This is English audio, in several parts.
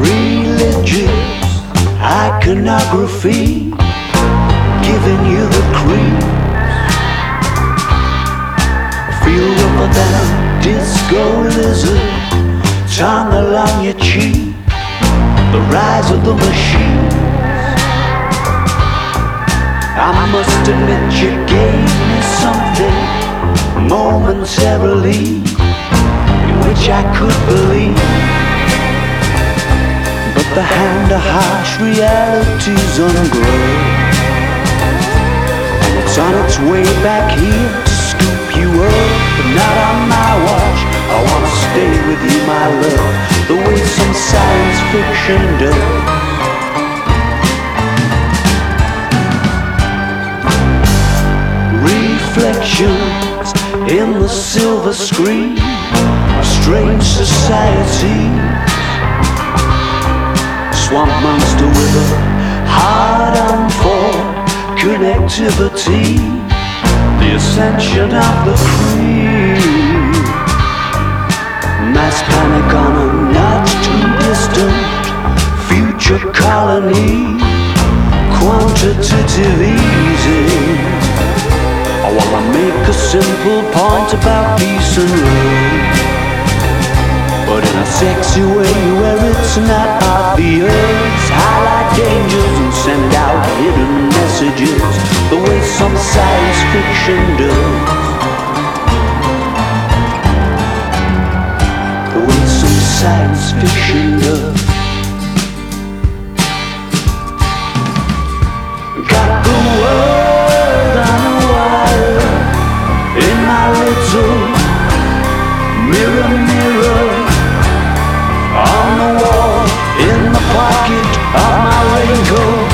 Religious iconography, giving you the creeps. Feel rougher than a disco lizard, tongue along your cheek. The rise of the machines. I must admit you gave me something momentarily in which I could believe. But the hand of harsh reality's ungrown, and it's on its way back here to scoop you up. But not on my watch. I wanna stay with you, my love, the way some science fiction does. Reflections in the silver screen of strange society. Swamp monster with a hard on for connectivity. The ascension of the creed. Mass panic on a not too distant future colony. Quantitative easing. I wanna make a simple point about peace and love, but in a sexy way where it's not obvious. Highlight dangers and send out hidden messages, the way some science fiction does. The way some science fiction does. Got the world on a wire in my little mirror, mirror on the wall, in the pocket of my raincoat.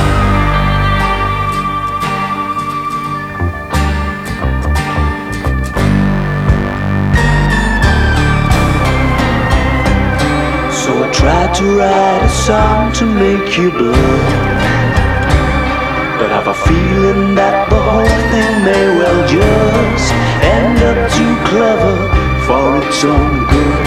So I tried to write a song to make you blush, but I've a feeling that the whole thing may well just end up too clever for its own good.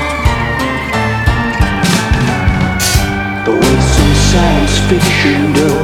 The way some science fiction does.